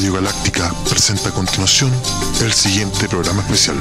Radio Galáctica presenta a continuación el siguiente programa especial.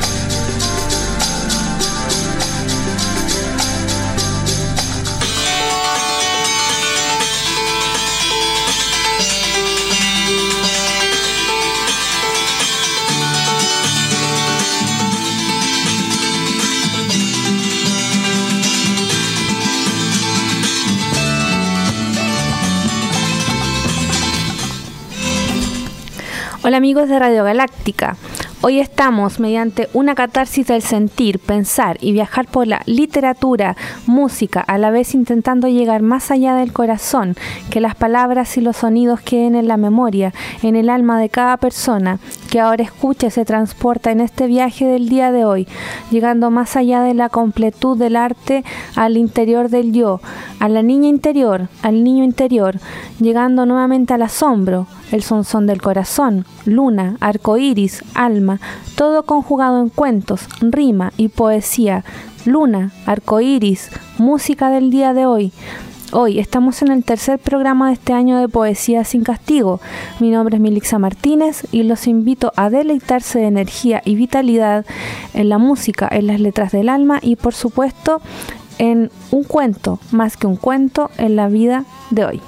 Hola amigos de Radio Galáctica, hoy estamos mediante una catarsis del sentir, pensar y viajar por la literatura, música, a la vez intentando llegar más allá del corazón, que las palabras y los sonidos queden en la memoria, en el alma de cada persona que ahora escucha y se transporta en este viaje del día de hoy, llegando más allá de la completud del arte al interior del yo, a la niña interior, al niño interior, llegando nuevamente al asombro, el sonzón del corazón, luna, arcoíris, alma, todo conjugado en cuentos, rima y poesía, luna, arcoíris, música del día de hoy. Hoy estamos en el tercer programa de este año de Poesía sin Castigo. Mi nombre es Milixa Martínez y los invito a deleitarse de energía y vitalidad en la música, en las letras del alma y por supuesto en un cuento, más que un cuento, en la vida de hoy.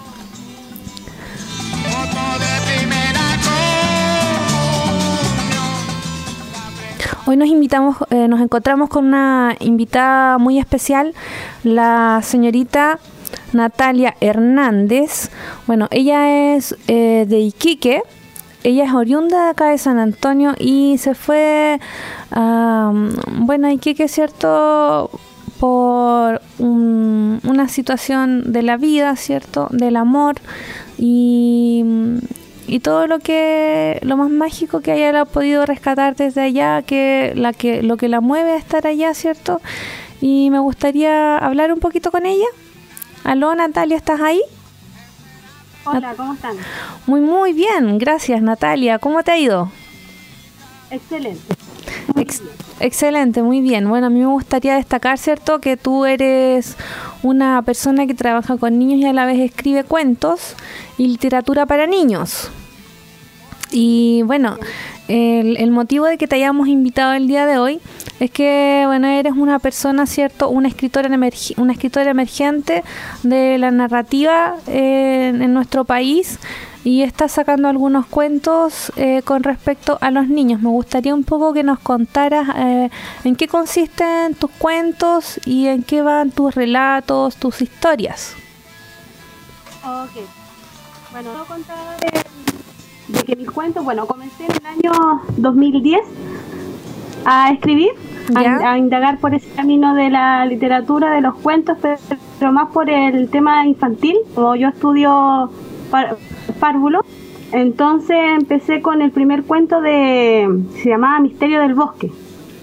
Hoy nos encontramos con una invitada muy especial, la señorita Natalia Hernández. Bueno, ella es de Iquique, ella es oriunda de acá de San Antonio y se fue a Iquique, ¿cierto?, por una situación de la vida, ¿cierto?, del amor y todo lo más mágico que haya podido rescatar desde allá, lo que la mueve a estar allá, ¿cierto? Y me gustaría hablar un poquito con ella. Aló, Natalia, ¿estás ahí? Hola, ¿cómo están? Muy bien, gracias, Natalia. ¿Cómo te ha ido? Excelente. Excelente, muy bien. Bueno, a mí me gustaría destacar, ¿cierto?, que tú eres una persona que trabaja con niños y a la vez escribe cuentos y literatura para niños. Y bueno, el motivo de que te hayamos invitado el día de hoy es que, bueno, eres una persona, ¿cierto?, una escritora emergente de la narrativa en nuestro país y estás sacando algunos cuentos con respecto a los niños. Me gustaría un poco que nos contaras en qué consisten tus cuentos y en qué van tus relatos, tus historias. Ok. Bueno, no contaba de que mis cuentos, comencé en el año 2010 a escribir, a indagar por ese camino de la literatura, de los cuentos, pero más por el tema infantil. Como yo estudio párvulo, entonces empecé con el primer cuento se llamaba Misterio del Bosque.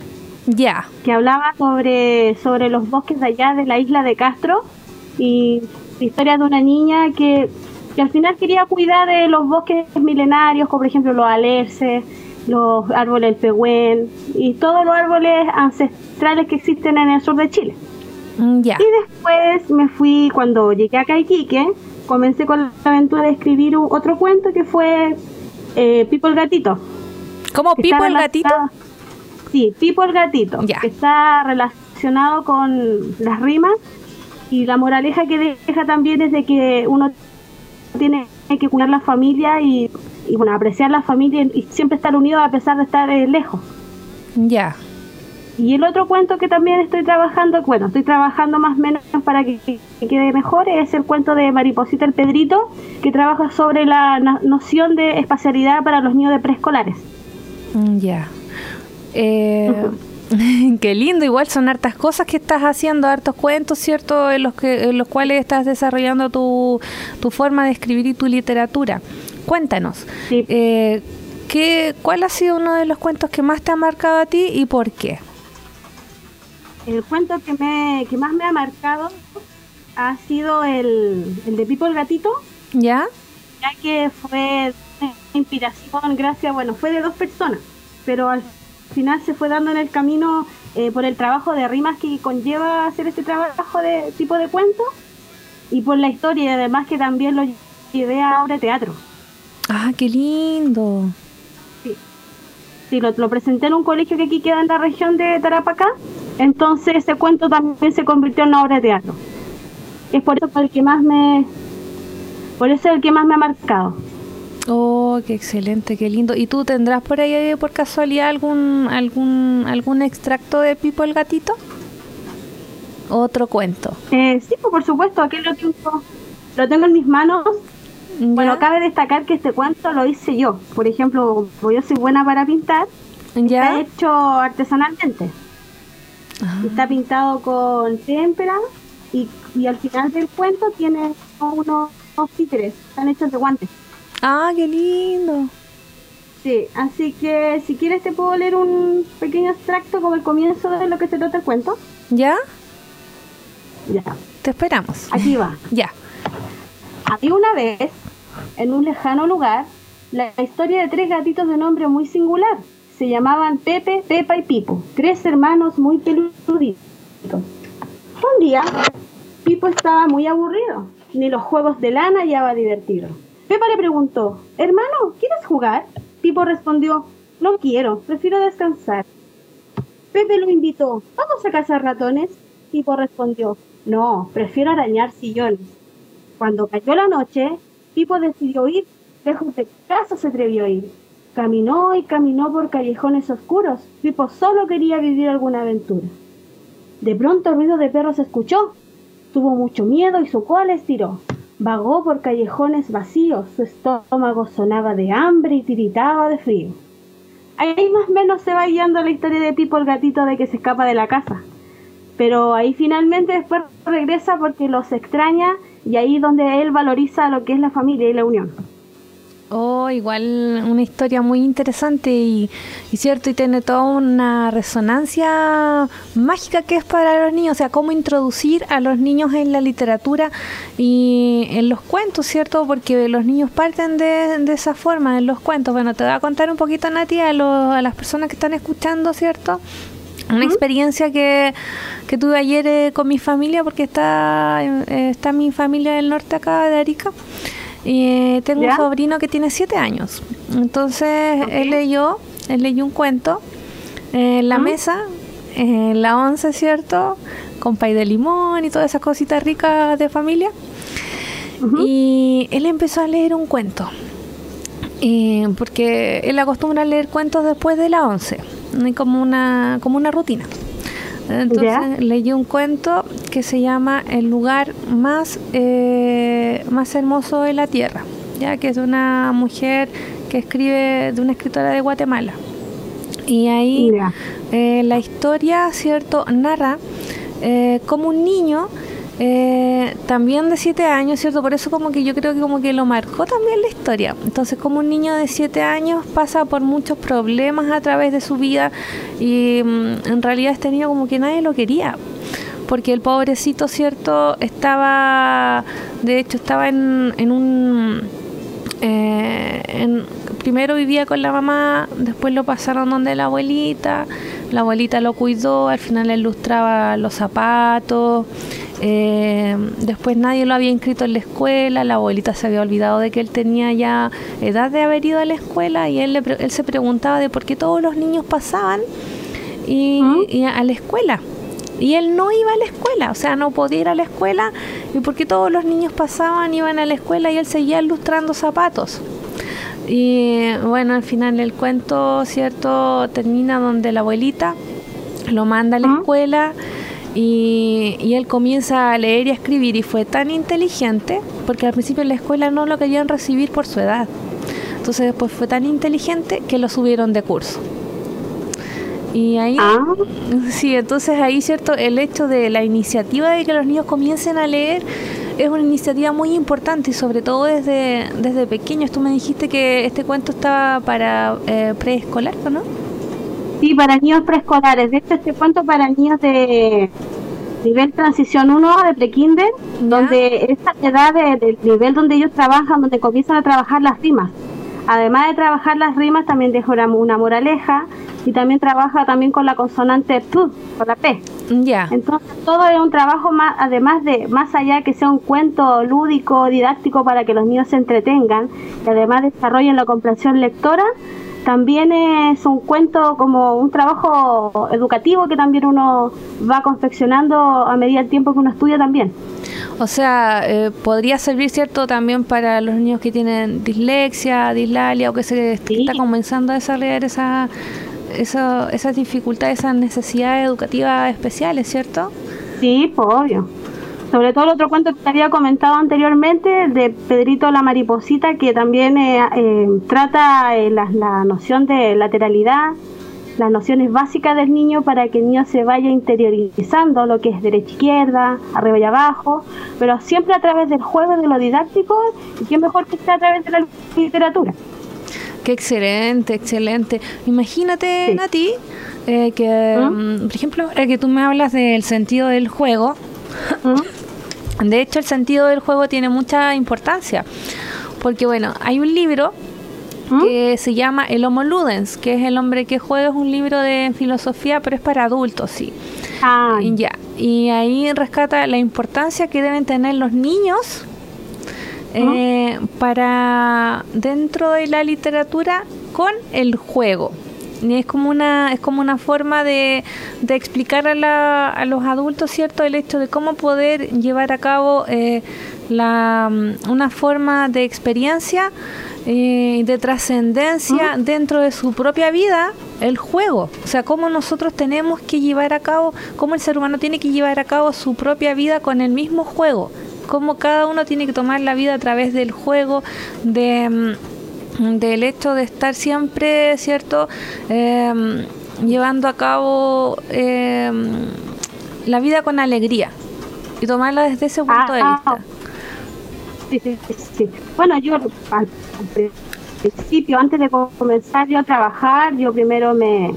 Que hablaba sobre los bosques de allá de la isla de Castro y la historia de una niña que al final quería cuidar de los bosques milenarios, como por ejemplo los alerces, los árboles del pehuen y todos los árboles ancestrales que existen en el sur de Chile. Y después me fui, cuando llegué acá a Iquique, comencé con la aventura de escribir otro cuento que fue Pipo el Gatito. ¿Cómo Pipo el Gatito? Sí, Pipo el Gatito, que está relacionado con las rimas y la moraleja que deja también es de que uno tiene que cuidar la familia y apreciar la familia y siempre estar unido a pesar de estar lejos. Y el otro cuento que también estoy trabajando más o menos para que quede mejor, es el cuento de Mariposita el Pedrito, que trabaja sobre la noción de espacialidad para los niños de preescolares. Qué lindo, igual son hartas cosas que estás haciendo, hartos cuentos, ¿cierto?, en los cuales estás desarrollando tu forma de escribir y tu literatura. Cuéntanos, ¿cuál ha sido uno de los cuentos que más te ha marcado a ti y por qué? El cuento que más me ha marcado ha sido el de Pipo el Gatito. Ya que fue inspiración, fue de dos personas, pero al final se fue dando en el camino por el trabajo de rimas que conlleva hacer este trabajo de tipo de cuento y por la historia y además que también lo llevé a obra de teatro. Ah, qué lindo. Sí, lo presenté en un colegio que aquí queda en la región de Tarapacá. Entonces ese cuento también se convirtió en una obra de teatro. Es por eso el que más me ha marcado. Oh, qué excelente, qué lindo. ¿Y tú tendrás por ahí por casualidad algún extracto de Pipo el gatito? ¿Otro cuento? Sí, pues, por supuesto, aquí lo tengo en mis manos. ¿Ya? Bueno, cabe destacar que este cuento lo hice yo. Por ejemplo, como yo soy buena para pintar, ¿Ya? está hecho artesanalmente. Ah. Está pintado con témpera y al final del cuento tiene unos títeres, están hechos de guantes. Ah, qué lindo. Sí, así que si quieres te puedo leer un pequeño extracto como el comienzo de lo que se trata el cuento. ¿Ya? Ya, Te esperamos. aquí va. Ya. Había una vez, en un lejano lugar, la historia de 3 gatitos de nombre muy singular. Se llamaban Pepe, Pepa y Pipo, 3 hermanos muy peluditos. Un día, Pipo estaba muy aburrido, ni los juegos de lana hallaba divertido. Pepa le preguntó, hermano, ¿quieres jugar? Pipo respondió, no quiero, prefiero descansar. Pepe lo invitó, ¿vamos a cazar ratones? Pipo respondió, no, prefiero arañar sillones. Cuando cayó la noche, Pipo decidió ir, lejos de casa se atrevió a ir. Caminó y caminó por callejones oscuros. Pipo solo quería vivir alguna aventura. De pronto el ruido de perros se escuchó. Tuvo mucho miedo y su cola estiró. Vagó por callejones vacíos, su estómago sonaba de hambre y tiritaba de frío. Ahí más o menos se va guiando la historia de Pipo el gatito de que se escapa de la casa. Pero ahí finalmente después regresa porque los extraña y ahí donde él valoriza lo que es la familia y la unión. Oh, igual una historia muy interesante y cierto, y tiene toda una resonancia mágica que es para los niños, o sea, cómo introducir a los niños en la literatura y en los cuentos, ¿cierto? Porque los niños parten de esa forma, en los cuentos. Bueno, te voy a contar un poquito, Nati, a las personas que están escuchando, ¿cierto? Una experiencia que tuve ayer con mi familia, porque está mi familia del norte acá de Arica. Y tengo un sobrino que tiene 7 años. Entonces él leyó un cuento en la mesa, en la 11, ¿cierto? Con pay de limón y todas esas cositas ricas de familia. Y él empezó a leer un cuento. Porque él acostumbra a leer cuentos después de la 11, como una rutina. Entonces leyó un cuento que se llama El lugar más hermoso de la tierra, ya que es de una mujer que escribe, de una escritora de Guatemala. Y ahí la historia, ¿cierto?, narra como un niño también de 7 años, ¿cierto? Por eso como que yo creo que como que lo marcó también la historia. Entonces, como un niño de 7 años pasa por muchos problemas a través de su vida y en realidad este niño como que nadie lo quería, porque el pobrecito, ¿cierto?, estaba primero vivía con la mamá, después lo pasaron donde la abuelita lo cuidó, al final le ilustraba los zapatos. Después nadie lo había inscrito en la escuela, la abuelita se había olvidado de que él tenía ya edad de haber ido a la escuela y él se preguntaba de por qué todos los niños pasaban y a la escuela y él no iba a la escuela, o sea, no podía ir a la escuela y porque todos los niños pasaban, iban a la escuela y él seguía ilustrando zapatos. Y bueno, al final el cuento, ¿cierto?, termina donde la abuelita lo manda a la escuela. Y él comienza a leer y a escribir y fue tan inteligente, porque al principio en la escuela no lo querían recibir por su edad. Entonces después fue tan inteligente que lo subieron de curso. Y ahí, sí, entonces ahí, ¿cierto?, el hecho de la iniciativa de que los niños comiencen a leer es una iniciativa muy importante y sobre todo desde pequeños. Tú me dijiste que este cuento estaba para preescolar, ¿no? Sí, para niños preescolares. De hecho, este cuento para niños de nivel transición 1 de prekinder, donde esta edad del nivel donde ellos trabajan, donde comienzan a trabajar las rimas. además de trabajar las rimas, también deja una moraleja y también trabaja también con la consonante P, con la P. Ya. Entonces todo es un trabajo más, además de, más allá que sea un cuento lúdico, didáctico para que los niños se entretengan y además desarrollen la comprensión lectora, también es un cuento como un trabajo educativo que también uno va confeccionando a medida del tiempo que uno estudia también. O sea, podría servir, ¿cierto?, también para los niños que tienen dislexia, dislalia o que se está comenzando a desarrollar esas dificultades, esas necesidades educativas especiales, ¿cierto? Sí, pues obvio. Sobre todo el otro cuento que te había comentado anteriormente, de Pedrito la mariposita, que también trata la noción de lateralidad, las nociones básicas del niño para que el niño se vaya interiorizando lo que es derecha-izquierda, arriba y abajo, pero siempre a través del juego, de lo didáctico, y qué mejor que sea a través de la literatura. Qué excelente, excelente. Imagínate, sí, Nati, por ejemplo, ahora que tú me hablas del sentido del juego, de hecho el sentido del juego tiene mucha importancia, porque bueno, hay un libro que se llama El Homo Ludens, que es el hombre que juega, es un libro de filosofía, pero es para adultos, sí. Ya. Y ahí rescata la importancia que deben tener los niños para dentro de la literatura con el juego. Y es como una forma de explicar a los adultos, ¿cierto?, el hecho de cómo poder llevar a cabo una forma de experiencia de trascendencia dentro de su propia vida, el juego. O sea, cómo nosotros tenemos que llevar a cabo, cómo el ser humano tiene que llevar a cabo su propia vida con el mismo juego, cómo cada uno tiene que tomar la vida a través del juego, del hecho de estar siempre, ¿cierto?, llevando a cabo la vida con alegría y tomarla desde ese punto de vista. Sí. Bueno, yo al principio, antes de comenzar yo a trabajar, yo primero me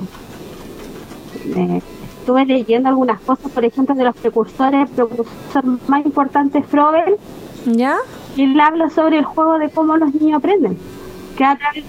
estuve leyendo algunas cosas, por ejemplo, de los precursores más importantes, Froebel. ¿Ya? Y él habla sobre el juego, de cómo los niños aprenden. Que a través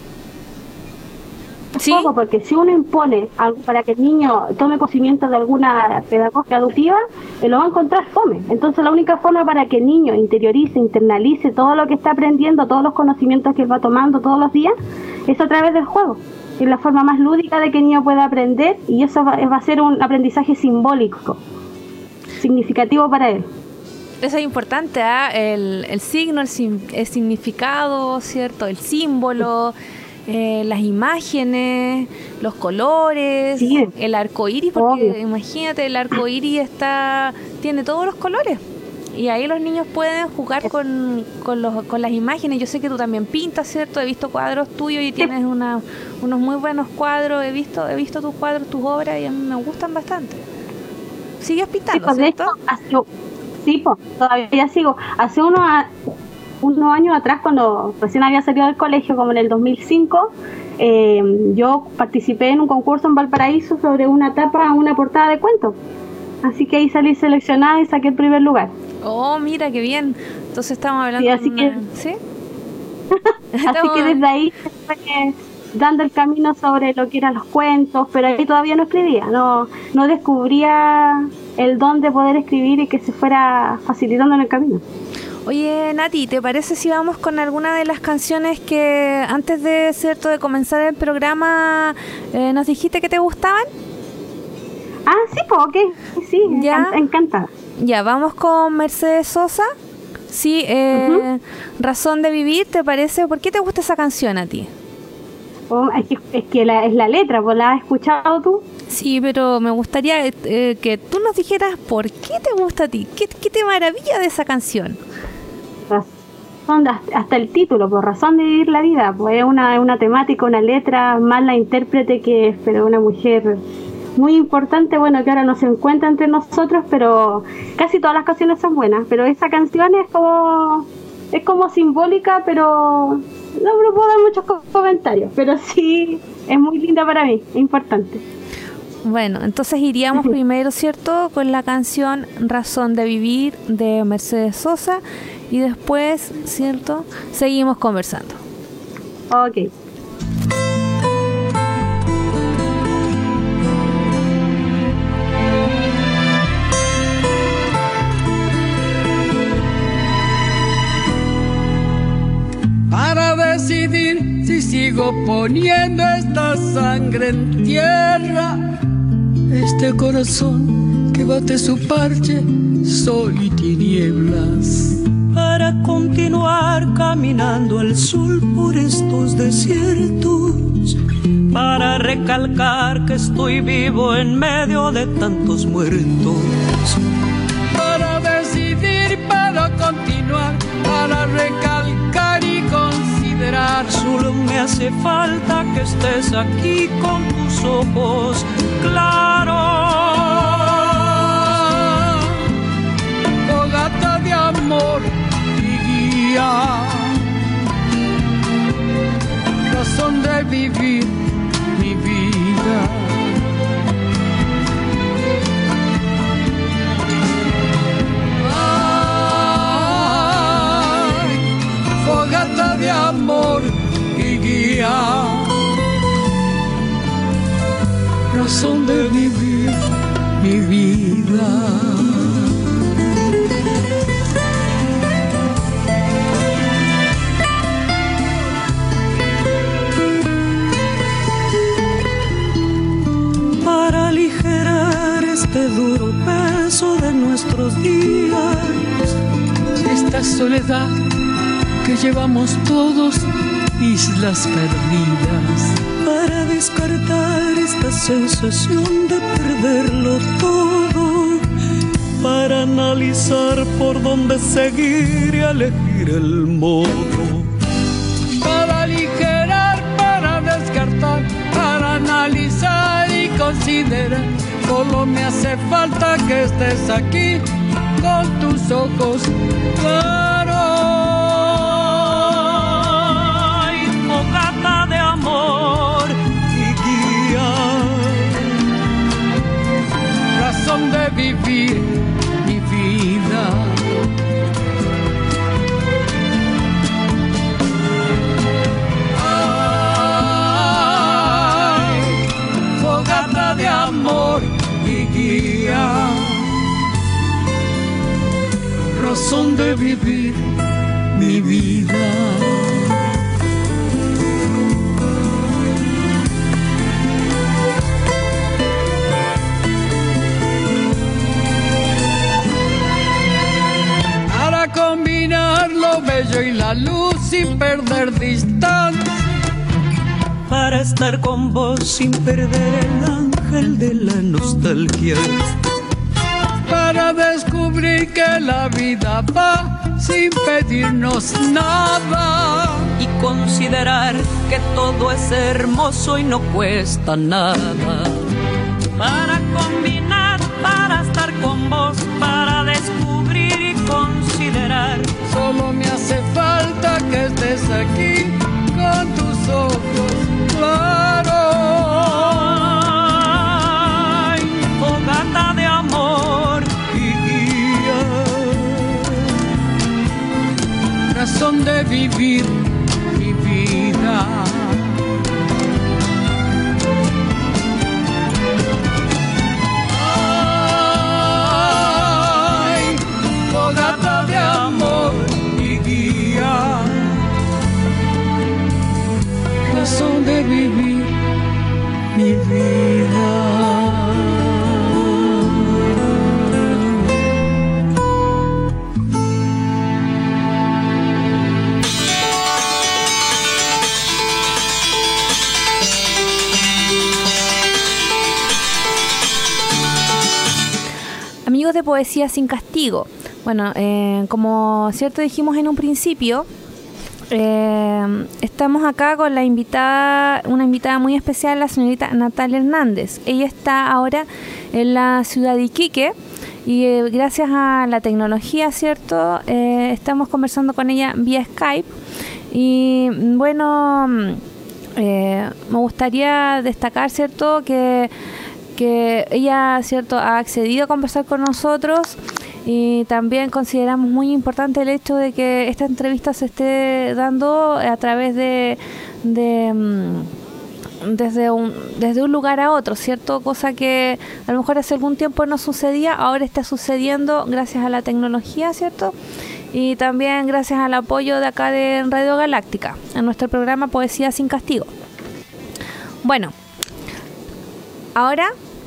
juego, porque si uno impone algo para que el niño tome conocimiento de alguna pedagogía adultiva, lo va a encontrar fome. Entonces la única forma para que el niño interiorice, internalice todo lo que está aprendiendo, todos los conocimientos que él va tomando todos los días, es a través del juego. Es la forma más lúdica de que el niño pueda aprender, y eso va a ser un aprendizaje simbólico, significativo para él. Eso es importante, el signo, el significado, ¿cierto?, el símbolo, las imágenes, los colores, sí, el arco iris, porque obvio, imagínate, el arco iris tiene todos los colores, y ahí los niños pueden jugar con las imágenes. Yo sé que tú también pintas, ¿cierto? He visto cuadros tuyos y tienes unos muy buenos cuadros, he visto tus cuadros, tus obras, y a mí me gustan bastante. ¿Sigues pintando, cierto? Sí, pues, todavía sigo. Hace unos años atrás, cuando recién había salido del colegio, como en el 2005, yo participé en un concurso en Valparaíso sobre una portada de cuentos. Así que ahí salí seleccionada y saqué el primer lugar. Oh, mira, qué bien. Entonces estamos hablando ¿sí? Así que desde ahí dando el camino sobre lo que eran los cuentos, pero ahí todavía no escribía, no descubría el don de poder escribir y que se fuera facilitando en el camino. Oye, Nati, ¿te parece si vamos con alguna de las canciones que antes de comenzar el programa nos dijiste que te gustaban? Sí, pues, ok, sí, encantada. Ya, vamos con Mercedes Sosa. Sí, Razón de Vivir, ¿te parece? ¿Por qué te gusta esa canción a ti? Es que es la letra, ¿pues la has escuchado tú? Sí, pero me gustaría que tú nos dijeras por qué te gusta a ti, qué te maravilla de esa canción. Hasta el título, por razón de vivir la vida, pues es una temática, una letra, más la intérprete, que es una mujer muy importante, bueno, que ahora no se encuentra entre nosotros, pero casi todas las canciones son buenas, pero esa canción es como simbólica, pero no puedo dar muchos comentarios, pero sí es muy linda para mí, es importante. Bueno, entonces iríamos primero, ¿cierto?, con la canción Razón de Vivir de Mercedes Sosa, y después, ¿cierto?, seguimos conversando. Ok. Para decidir si sigo poniendo esta sangre en tierra, este corazón que bate su parche, sol y tinieblas. Para continuar caminando al sol por estos desiertos, para recalcar que estoy vivo en medio de tantos muertos. Para decidir, para continuar, para recalcar y considerar. Solo me hace falta que estés aquí con tus ojos claros. Fogata de amor y guía, razón de vivir mi vida. Fogata de amor y guía, razón de vivir mi vida. Para aligerar este duro peso de nuestros días, Esta soledad que llevamos todos, islas perdidas. para descartar esta sensación de perderlo todo, para analizar por dónde seguir y elegir el modo. Para aligerar, para descartar, para analizar y considerar. Solo me hace falta que estés aquí con tus ojos claros. Ay, fogata de amor y guía, Razón de vivir mi vida. Ay, fogata de amor y guía, razón de vivir mi vida. Para combinar lo bello y la luz sin perder distancia, para estar con vos sin perder el ángel de la nostalgia, para descubrir que la vida va sin pedirnos nada y considerar que todo es hermoso y no cuesta nada. Para combinar, para estar con vos, para descubrir y considerar. Solo me hace falta que estés aquí con tus ojos claros. Ay, fogata de amor y guía, Razón de vivir mi vida. Ay, fogata de amor y guía, razón de vivir mi vida. Amigos de Poesía Sin Castigo. Bueno, como cierto dijimos en un principio, estamos acá con una invitada muy especial, la señorita Natalia Hernández. Ella está ahora en la ciudad de Iquique y gracias a la tecnología, ¿cierto? Estamos conversando con ella vía Skype y bueno, me gustaría destacar, ¿cierto?, que ella, ¿cierto?, ha accedido a conversar con nosotros y también consideramos muy importante el hecho de que esta entrevista se esté dando a través de desde un lugar a otro, ¿cierto? Cosa que a lo mejor hace algún tiempo no sucedía, ahora está sucediendo gracias a la tecnología, ¿cierto? Y también gracias al apoyo de acá de Radio Galáctica, en nuestro programa Poesía sin Castigo. Bueno, ahora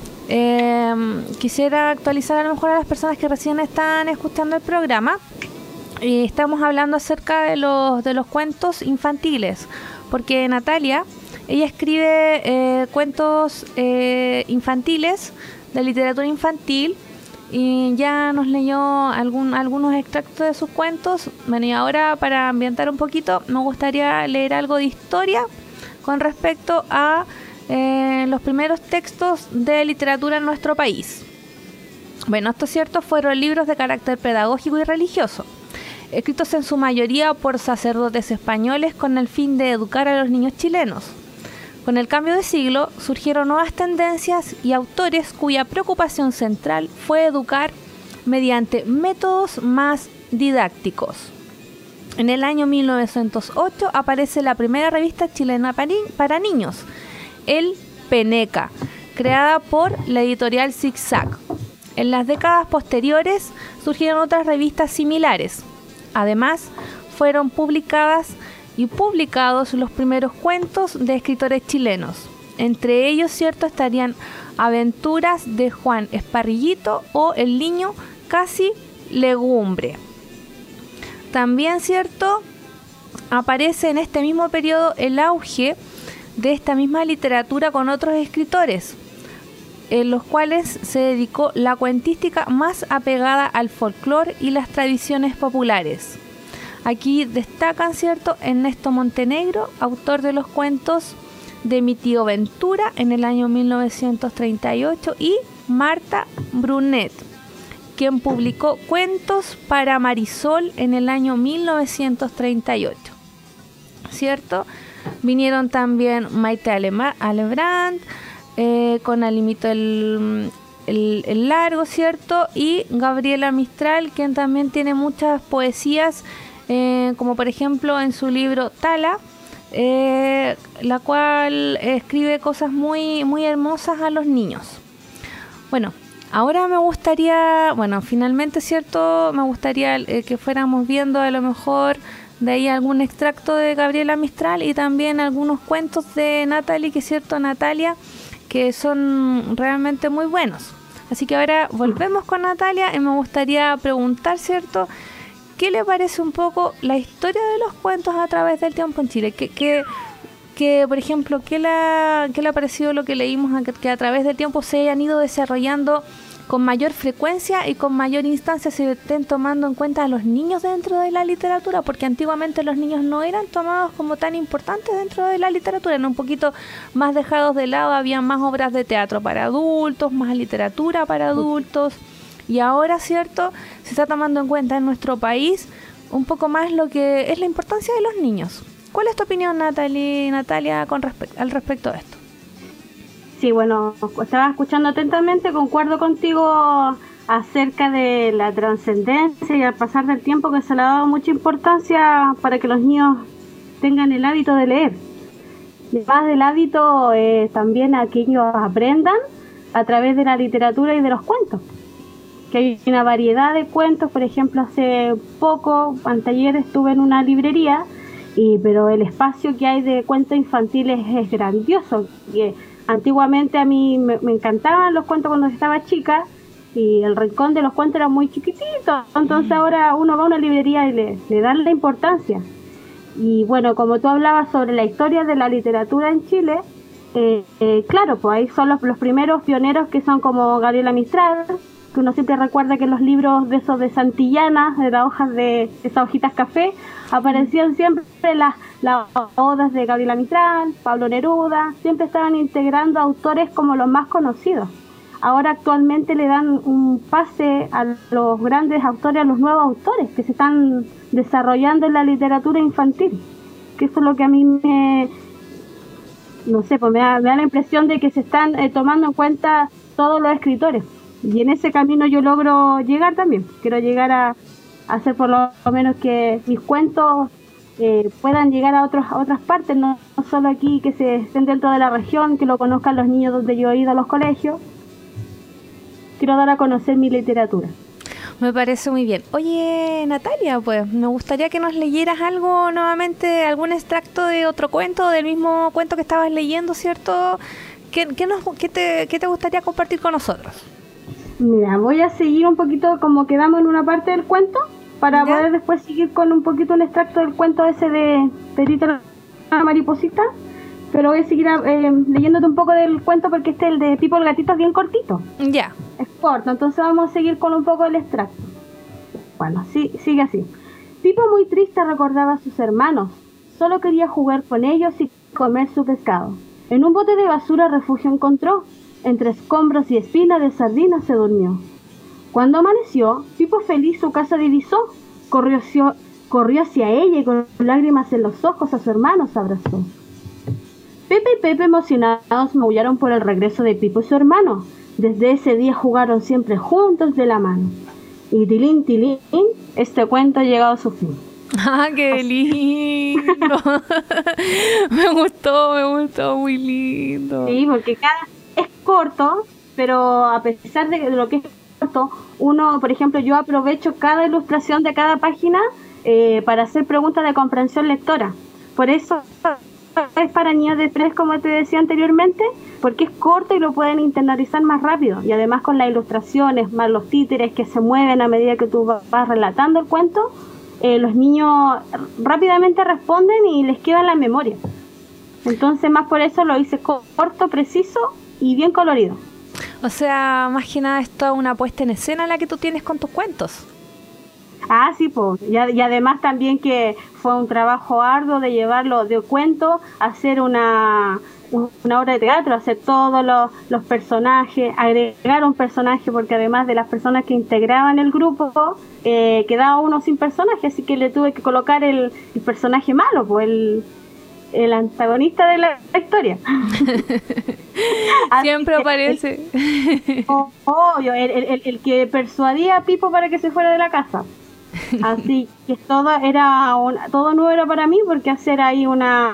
quisiera actualizar a lo mejor a las personas que recién están escuchando el programa. Y estamos hablando acerca de los cuentos infantiles, porque Natalia, ella escribe cuentos infantiles, de literatura infantil, y ya nos leyó algunos extractos de sus cuentos. Bueno, y ahora, para ambientar un poquito, me gustaría leer algo de historia con respecto a los primeros textos de literatura en nuestro país. Bueno, esto es cierto, fueron libros de carácter pedagógico y religioso, escritos en su mayoría por sacerdotes españoles con el fin de educar a los niños chilenos. Con el cambio de siglo surgieron nuevas tendencias y autores cuya preocupación central fue educar mediante métodos más didácticos. En el año 1908 aparece la primera revista chilena para niños, El Peneca, creada por la editorial Zig-Zag. En las décadas posteriores surgieron otras revistas similares. Además, fueron publicados los primeros cuentos de escritores chilenos. Entre ellos, cierto, estarían Aventuras de Juan Esparrillito o El niño casi legumbre. También, cierto, aparece en este mismo periodo el auge de esta misma literatura con otros escritores, en los cuales se dedicó la cuentística más apegada al folclore y las tradiciones populares. Aquí destacan, ¿cierto?, Ernesto Montenegro, autor de los cuentos de Mi tío Ventura en el año 1938, y Marta Brunet, quien publicó Cuentos para Marisol en el año 1938, ¿cierto? Vinieron también Maite Alebrand, con Alimito el Largo, ¿cierto? Y Gabriela Mistral, quien también tiene muchas poesías, como por ejemplo en su libro Tala, la cual escribe cosas muy, muy hermosas a los niños. Bueno, ahora me gustaría, finalmente, ¿cierto? Me gustaría que fuéramos viendo a lo mejor de ahí algún extracto de Gabriela Mistral y también algunos cuentos de Natalia, que son realmente muy buenos. Así que ahora volvemos con Natalia y me gustaría preguntar, ¿cierto?, ¿qué le parece un poco la historia de los cuentos a través del tiempo en Chile? Que por ejemplo, ¿qué le ha parecido lo que leímos, que a través del tiempo se hayan ido desarrollando con mayor frecuencia y con mayor instancia, se estén tomando en cuenta a los niños dentro de la literatura? Porque antiguamente los niños no eran tomados como tan importantes dentro de la literatura, eran un poquito más dejados de lado, había más obras de teatro para adultos, más literatura para adultos, y ahora, ¿cierto?, se está tomando en cuenta en nuestro país un poco más lo que es la importancia de los niños. ¿Cuál es tu opinión, Natalia, al respecto de esto? Sí, bueno, estaba escuchando atentamente, concuerdo contigo acerca de la trascendencia y al pasar del tiempo que se le ha dado mucha importancia para que los niños tengan el hábito de leer. Además del hábito, también a que ellos aprendan a través de la literatura y de los cuentos. Que hay una variedad de cuentos, por ejemplo, hace poco, anteayer estuve en una librería, pero el espacio que hay de cuentos infantiles es grandioso. Antiguamente a mí me encantaban los cuentos cuando estaba chica, y el rincón de los cuentos era muy chiquitito, entonces ahora uno va a una librería y le dan la importancia. Y bueno, como tú hablabas sobre la historia de la literatura en Chile, claro, pues ahí son los primeros pioneros, que son como Gabriela Mistral, que uno siempre recuerda que en los libros de esos de Santillana, de las hojas de esas hojitas café, aparecían siempre las odas de Gabriela Mistral, Pablo Neruda, siempre estaban integrando autores como los más conocidos. Ahora actualmente le dan un pase a los grandes autores, a los nuevos autores que se están desarrollando en la literatura infantil, que eso es lo que a mí me da la impresión de que se están tomando en cuenta todos los escritores. Y en ese camino yo logro llegar también. Quiero llegar a hacer por lo menos que mis cuentos puedan llegar a otras partes, no solo aquí, que se estén dentro de la región, que lo conozcan los niños donde yo he ido a los colegios. Quiero dar a conocer mi literatura. Me parece muy bien. Oye, Natalia, pues me gustaría que nos leyeras algo nuevamente, algún extracto de otro cuento, del mismo cuento que estabas leyendo, ¿cierto? ¿Qué te gustaría compartir con nosotros? Mira, voy a seguir un poquito como quedamos en una parte del cuento, para poder después seguir con un poquito un extracto del cuento ese de Pedrito la mariposita, pero voy a seguir leyéndote un poco del cuento porque el de Pipo el gatito es bien cortito. Ya. Es corto, entonces vamos a seguir con un poco del extracto. Bueno, sí, sigue así. Pipo, muy triste, recordaba a sus hermanos. Solo quería jugar con ellos y comer su pescado. En un bote de basura refugio encontró. Entre escombros y espinas de sardinas se durmió. Cuando amaneció, Pipo feliz su casa divisó. Corrió hacia ella y con lágrimas en los ojos a su hermano se abrazó. Pepe y Pepe, emocionados, maullaron por el regreso de Pipo y su hermano. Desde ese día jugaron siempre juntos de la mano. Y tilín, tilín, este cuento ha llegado a su fin. ¡Ah, qué lindo! me gustó, muy lindo. Sí, porque es corto, pero a pesar de lo que es corto, uno, por ejemplo, yo aprovecho cada ilustración de cada página para hacer preguntas de comprensión lectora. Por eso es para niños de 3, como te decía anteriormente, porque es corto y lo pueden internalizar más rápido. Y además con las ilustraciones, más los títeres que se mueven a medida que tú vas relatando el cuento, los niños rápidamente responden y les queda en la memoria. Entonces más por eso lo hice corto, preciso y bien colorido. O sea, más que nada es toda una puesta en escena la que tú tienes con tus cuentos. Ah, sí, pues. Y además también que fue un trabajo arduo de llevarlo de cuento a hacer una obra de teatro, hacer todos los personajes, agregar un personaje, porque además de las personas que integraban el grupo, quedaba uno sin personaje, así que le tuve que colocar el personaje malo, pues el antagonista de la historia. Siempre aparece. Obvio, el que persuadía a Pipo para que se fuera de la casa. Así que todo nuevo era para mí, porque hacer ahí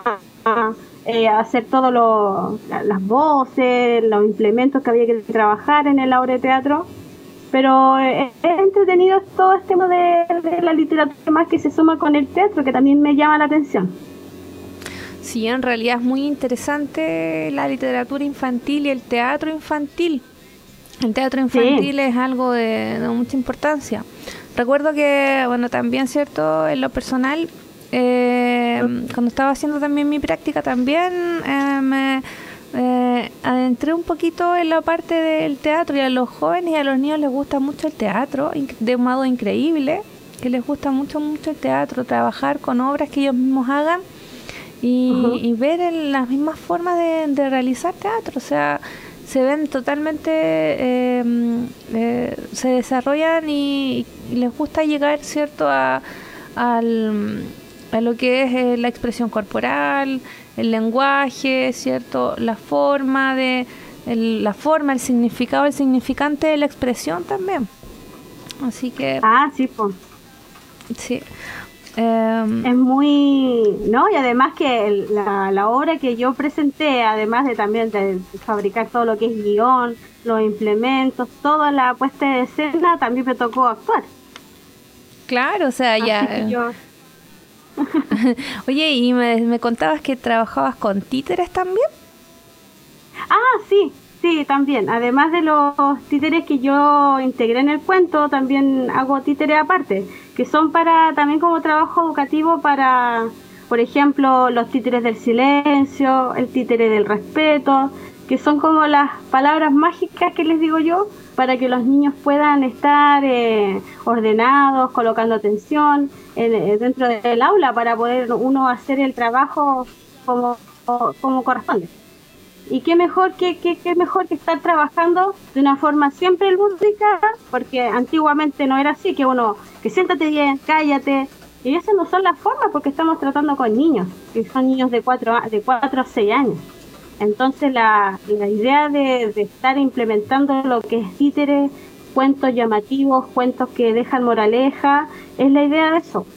hacer todas las voces, los implementos que había que trabajar en el obra de teatro. Pero es entretenido todo este tema de la literatura, más que se suma con el teatro, que también me llama la atención. Sí, en realidad es muy interesante la literatura infantil y el teatro infantil. El teatro infantil es algo de mucha importancia. Recuerdo que, bueno, también, ¿cierto? En lo personal, cuando estaba haciendo también mi práctica, también me adentré un poquito en la parte del teatro, y a los jóvenes y a los niños les gusta mucho el teatro, de un modo increíble, que les gusta mucho el teatro, trabajar con obras que ellos mismos hagan y ver las mismas formas de realizar teatro. O sea, se ven totalmente, se desarrollan y les gusta llegar, ¿cierto?, a lo que es la expresión corporal, el lenguaje, ¿cierto?, la forma, el significado, el significante de la expresión también. Así que... sí, pues. Sí. Es muy... ¿no? Y además que la obra que yo presenté, además de también de fabricar todo lo que es guión, los implementos, toda la puesta de escena, también me tocó actuar. Claro, o sea, ya... Oye, y me contabas que trabajabas con títeres también. Sí, también. Además de los títeres que yo integré en el cuento, también hago títeres aparte, que son para también como trabajo educativo para, por ejemplo, los títeres del silencio, el títere del respeto, que son como las palabras mágicas que les digo yo, para que los niños puedan estar ordenados, colocando atención dentro del aula, para poder uno hacer el trabajo como corresponde. Y qué mejor que estar trabajando de una forma siempre lúdica, porque antiguamente no era así, que siéntate bien, cállate, y esas no son las formas, porque estamos tratando con niños, que son niños de 4 a 6 años. Entonces la idea de estar implementando lo que es títeres, cuentos llamativos, cuentos que dejan moraleja, es la idea de eso.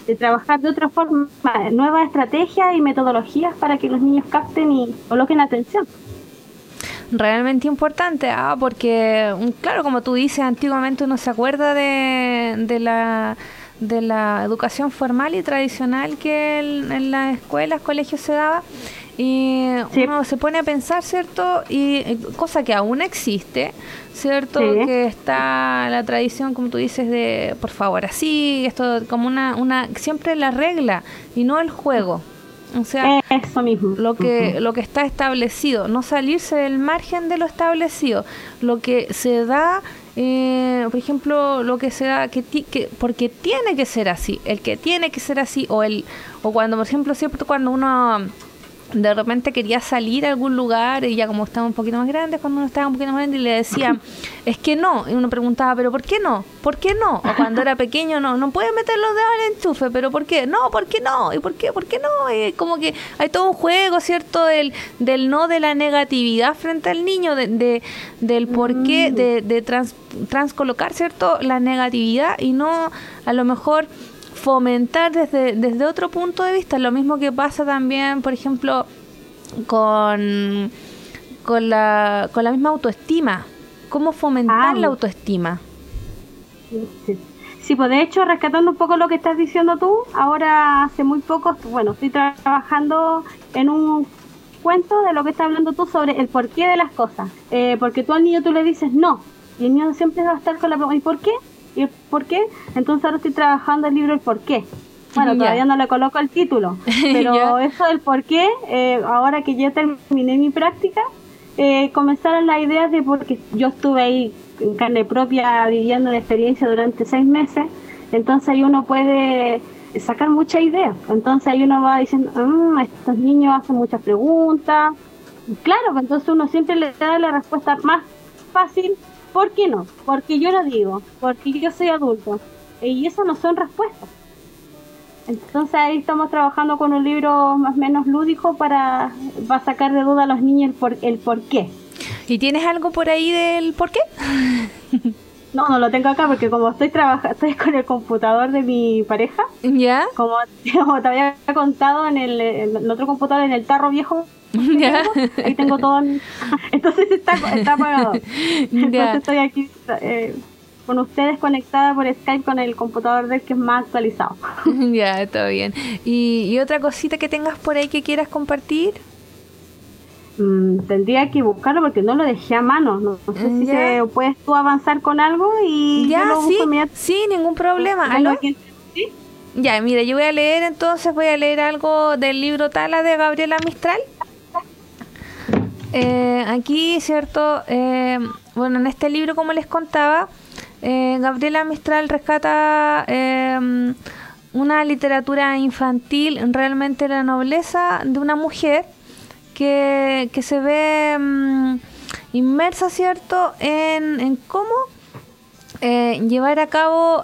trabajar de otra forma, nuevas estrategias y metodologías para que los niños capten y coloquen atención. Realmente importante, porque claro, como tú dices, antiguamente uno se acuerda de la educación formal y tradicional que en las escuelas, colegios se daba, y sí, uno se pone a pensar, ¿cierto? Y cosa que aún existe, ¿cierto? Sí. Que está la tradición, como tú dices, de por favor así, esto como una siempre la regla y no el juego. O sea, eso mismo. Lo que está establecido, no salirse del margen de lo establecido, lo que se da, por ejemplo, lo que se da que porque tiene que ser así, el que tiene que ser así, o cuando, por ejemplo, siempre cuando uno de repente quería salir a algún lugar y ya como estaba un poquito más grande, cuando uno estaba un poquito más grande y le decían, es que no, y uno preguntaba, pero ¿por qué no? ¿Por qué no? O cuando era pequeño, no puedes meter los dedos en el enchufe, pero ¿por qué? No, ¿por qué no? ¿Y por qué no? Y como que hay todo un juego, ¿cierto? Del no, de la negatividad frente al niño, del por qué, de transcolocar, ¿cierto? La negatividad y no a lo mejor fomentar desde otro punto de vista. Lo mismo que pasa también, por ejemplo, con la misma autoestima. ¿Cómo fomentar la autoestima? Sí, pues de hecho, rescatando un poco lo que estás diciendo tú, ahora hace muy poco, estoy trabajando en un cuento de lo que estás hablando tú sobre el porqué de las cosas. Porque tú al niño tú le dices no, y el niño siempre va a estar con la pregunta, ¿y por qué? ¿Y el por qué? Entonces ahora estoy trabajando el libro El por qué. Bueno, todavía no le coloco el título, pero eso del por qué, ahora que ya terminé mi práctica, comenzaron las ideas de, porque yo estuve ahí en carne propia viviendo la experiencia durante 6 meses, entonces ahí uno puede sacar muchas ideas. Entonces ahí uno va diciendo, estos niños hacen muchas preguntas. Claro, entonces uno siempre le da la respuesta más fácil. ¿Por qué no? Porque yo lo digo, porque yo soy adulto. Y eso no son respuestas. Entonces ahí estamos trabajando con un libro más o menos lúdico para sacar de duda a los niños el por qué. ¿Y tienes algo por ahí del por qué? No lo tengo acá porque como estoy con el computador de mi pareja. ¿Ya? Como te había contado en el otro computador, en el tarro viejo. ¿Ya? Ahí tengo todo. Entonces está apagado. Entonces estoy aquí con ustedes conectada por Skype con el computador del que es más actualizado. Ya, está bien. ¿Y otra cosita que tengas por ahí que quieras compartir? Tendría que buscarlo porque no lo dejé a mano. No sé si puedes tú avanzar con algo y ya, yo lo busco. Sí, ningún problema. ¿Aló? ¿Sí? Ya, mira, yo voy a leer algo del libro Tala de Gabriela Mistral. Aquí, ¿cierto? Bueno, en este libro, como les contaba, Gabriela Mistral rescata una literatura infantil, realmente la nobleza de una mujer que se ve inmersa, ¿cierto?, en cómo llevar a cabo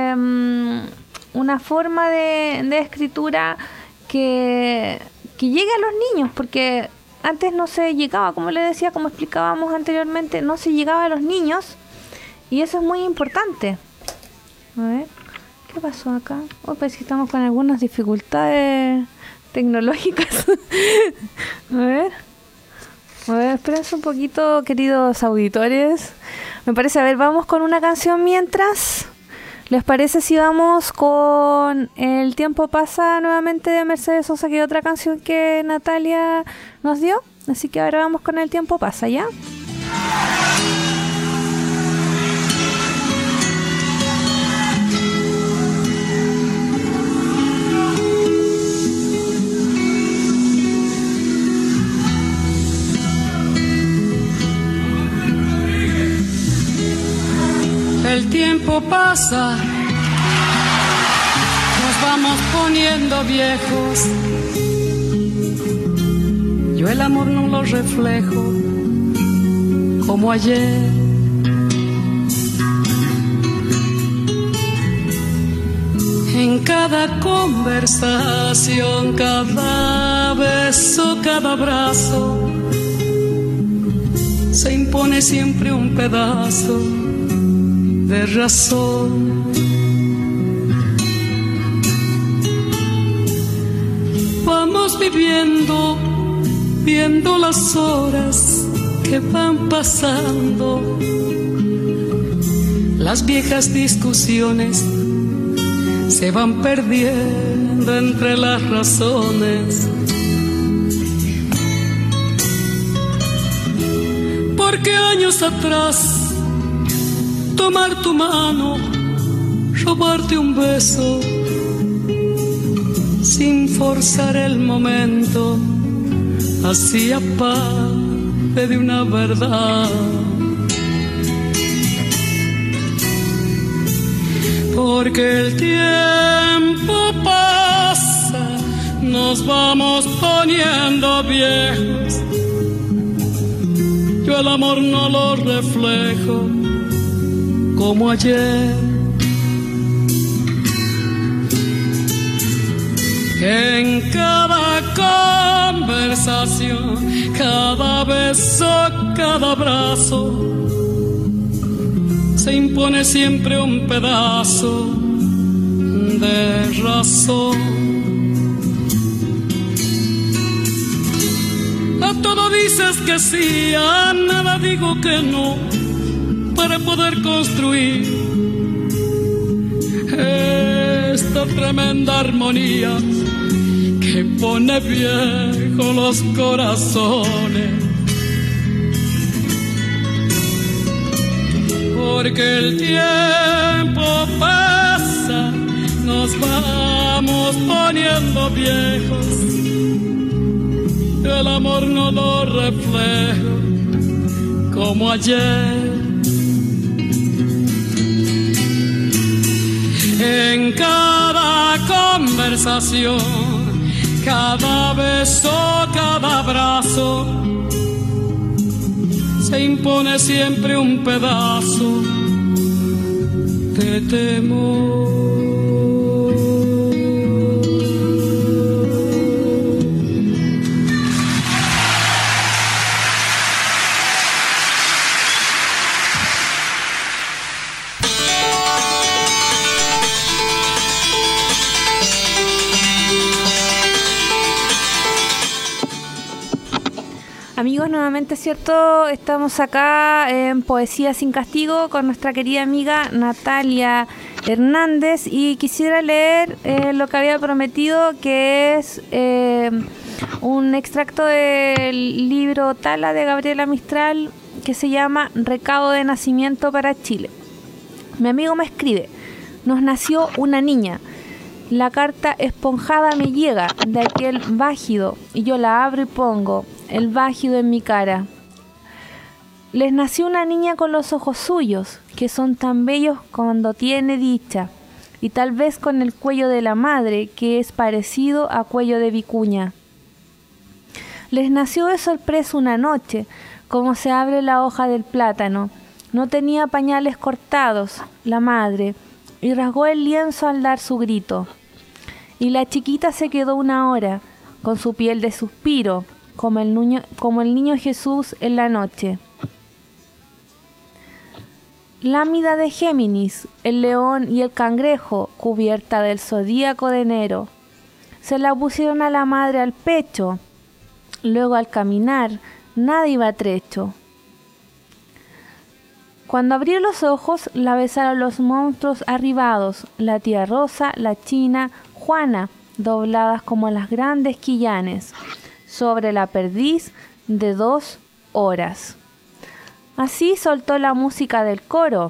una forma de escritura que llegue a los niños, porque antes no se llegaba, como le decía, como explicábamos anteriormente, no se llegaba a los niños, y eso es muy importante. A ver, ¿qué pasó acá? Parece que estamos con algunas dificultades tecnológicas. A ver, espérense un poquito, queridos auditores. Me parece, a ver, vamos con una canción mientras. ¿Les parece si vamos con El tiempo pasa nuevamente de Mercedes Sosa, que es otra canción que Natalia nos dio? Así que ahora vamos con El tiempo pasa, ¿ya? El tiempo pasa, nos vamos poniendo viejos. Yo el amor no lo reflejo como ayer. En cada conversación, cada beso, cada abrazo, se impone siempre un pedazo de razón. vamos viviendo, viendo las horas que van pasando. Las viejas discusiones se van perdiendo entre las razones. Porque años atrás, tomar tu mano, robarte un beso, sin forzar el momento, hacía parte de una verdad. Porque el tiempo pasa, nos vamos poniendo viejos. Yo el amor no lo reflejo como ayer. En cada conversación, cada beso, cada abrazo, se impone siempre un pedazo de razón. A todo dices que sí, a nada digo que no, para poder construir esta tremenda armonía que pone viejos los corazones. Porque el tiempo pasa, nos vamos poniendo viejos. El amor no lo reflejo como ayer. En cada conversación, cada beso, cada abrazo, se impone siempre un pedazo de temor. Amigos, nuevamente es cierto, estamos acá en Poesía Sin Castigo con nuestra querida amiga Natalia Hernández y quisiera leer lo que había prometido, que es un extracto del libro Tala de Gabriela Mistral que se llama Recado de Nacimiento para Chile. Mi amigo me escribe: nos nació una niña. La carta esponjada me llega de aquel vágido y yo la abro y pongo el vágido en mi cara. Les nació una niña con los ojos suyos, que son tan bellos cuando tiene dicha, y tal vez con el cuello de la madre, que es parecido a cuello de vicuña. Les nació de sorpresa una noche, como se abre la hoja del plátano. No tenía pañales cortados, la madre, y rasgó el lienzo al dar su grito. Y la chiquita se quedó una hora, con su piel de suspiro, como el niño Jesús en la noche. Lámida de Géminis, el león y el cangrejo, cubierta del zodíaco de enero. Se la pusieron a la madre al pecho, luego al caminar, nada iba trecho. Cuando abrió los ojos, la besaron los monstruos arribados, la tía Rosa, la China, Juana, dobladas como las grandes quillanes, sobre la perdiz de 2 horas. Así soltó la música del coro.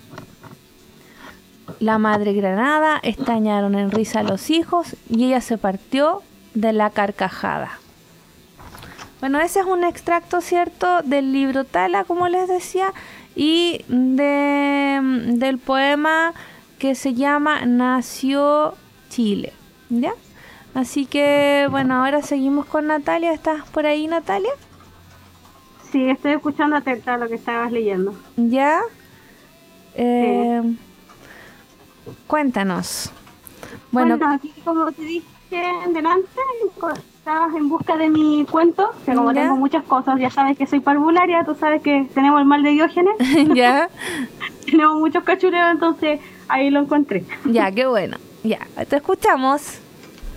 La madre Granada estañaron en risa los hijos y ella se partió de la carcajada. Bueno, ese es un extracto, ¿cierto?, del libro Tala, como les decía, y del poema que se llama Nació Chile, ¿ya? Así que, bueno, ahora seguimos con Natalia. ¿Estás por ahí, Natalia? Sí, estoy escuchando atenta lo que estabas leyendo. ¿Ya? Sí. Cuéntanos. Bueno, aquí, como te dije delante, estabas en busca de mi cuento, que como ¿Ya? tengo muchas cosas, ya sabes que soy parvularia, tú sabes que tenemos el mal de Diógenes. ¿Ya? Tenemos muchos cachureos, entonces ahí lo encontré. Ya, qué bueno. Ya, te escuchamos.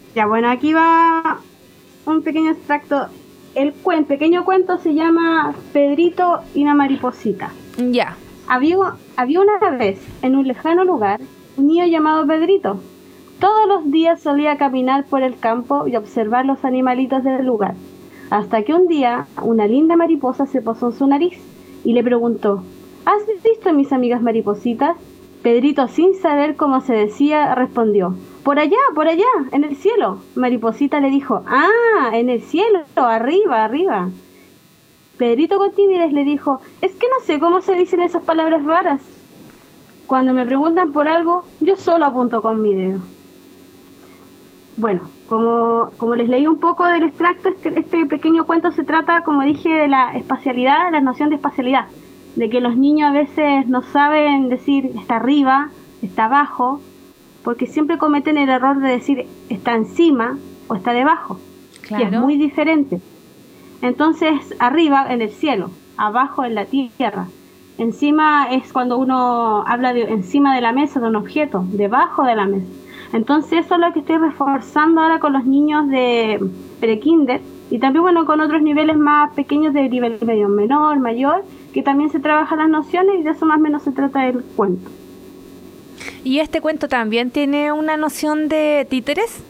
Ya, bueno, aquí va un pequeño extracto. El pequeño cuento se llama Pedrito y una mariposita. Ya. Había una vez, en un lejano lugar, un niño llamado Pedrito. Todos los días solía caminar por el campo y observar los animalitos del lugar, hasta que un día una linda mariposa se posó en su nariz y le preguntó: ¿Has visto a mis amigas maripositas? Pedrito, sin saber cómo se decía, respondió: por allá, en el cielo. Mariposita le dijo: ah, en el cielo, arriba, arriba. Pedrito con timidez le dijo: es que no sé cómo se dicen esas palabras raras. Cuando me preguntan por algo, yo solo apunto con mi dedo. Bueno, como les leí un poco del extracto, este pequeño cuento se trata, como dije, de la espacialidad, de la noción de espacialidad, de que los niños a veces no saben decir está arriba, está abajo, porque siempre cometen el error de decir está encima o está debajo, claro. Que es muy diferente. Entonces, arriba en el cielo, abajo en la tierra. Encima es cuando uno habla de encima de la mesa, de un objeto, debajo de la mesa. Entonces eso es lo que estoy reforzando ahora con los niños de pre-kinder y también, bueno, con otros niveles más pequeños de nivel medio menor, mayor, que también se trabajan las nociones y de eso más o menos se trata el cuento. ¿Y este cuento también tiene una noción de títeres?